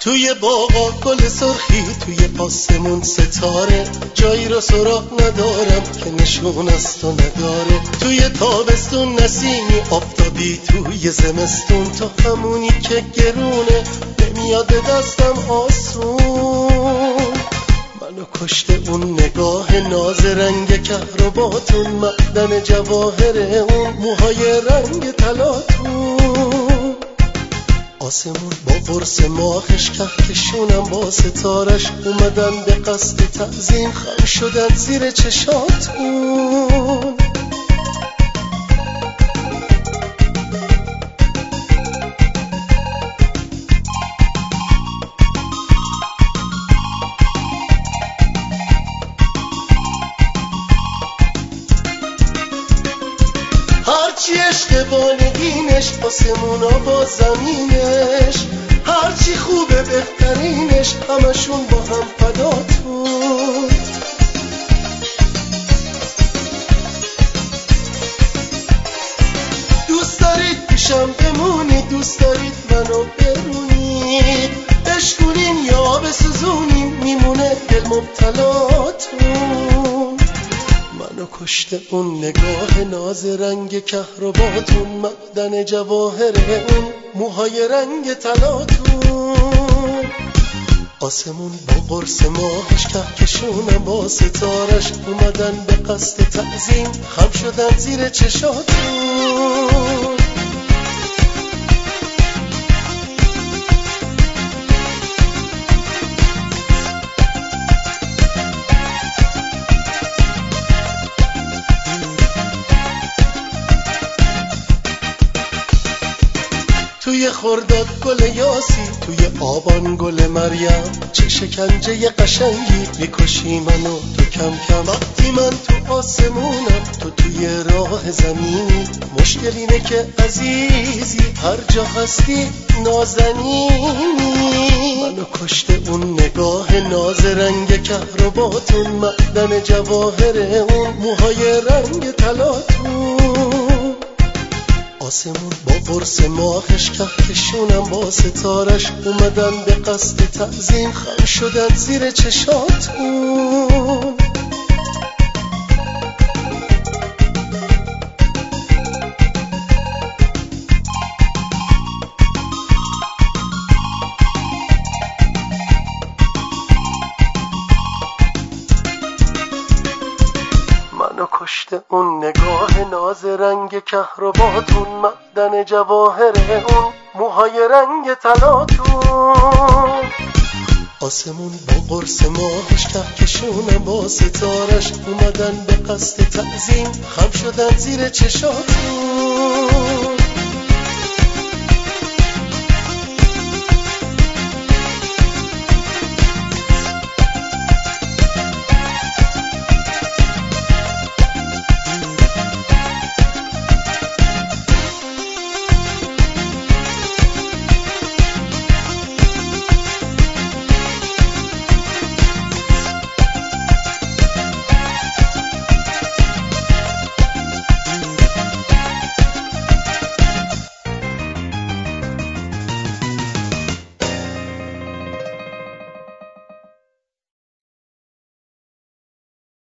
توی باغا گل سرخی، توی آسمون ستاره، جایی رو سراغ ندارم که نشون از تو نداره. توی تابستون نسیمی آفتابی، توی زمستون تو همونی که گرونه، نمیاد دستم آسون. منو کشته اون نگاه ناز رنگ کهرباتون، معدن جواهر اون موهای رنگ طلاتون. آسمون با قرص ماهش، کهکشونم با ستارش، اومدن به قصد تعظیم، خم شدن زیر چشاتون. هرچی عشق بالگینش، آسمونا با زمینش، هرچی خوبه بهترینش، همشون با هم فداتون. دوست دارید پیشم بمونید، دوست دارید منو برونید، بشکونین یا بسوزونین، میمونه دل مبتلاتون. منو کشته اون نگاه ناز رنگ کهرباتون، معدن جواهر اون موهای رنگ طلاتون. آسمون با قرص ماهش، کهکشونم با ستارش، اومدن به قصد تعظیم، خم شدن زیر چشاتون. توی خرداد گل یاسی، توی آبان گل مریم، چه شکنجه قشنگی میکشی منو تو کم کم. وقتی من تو آسمونم، تو توی راه زمینی، مشکل اینه که عزیزی هر جا هستی نازنینی. منو کشته اون نگاه ناز رنگ کهرباتون، معدن جواهر اون موهای رنگ طلاتون. آسمون با قرص ماهش، کهکشونم با ستارش، اومدن به قصد تعظیم، خم شدن زیر چشاتون. منو کشته اون نگاه ناز رنگ کهرباتون، معدن جواهر اون موهای رنگ طلاتون. آسمون با قرص ماهش، کهکشونم با ستارش، اومدن به قصد تعظیم، خم شدن زیر چشاتون.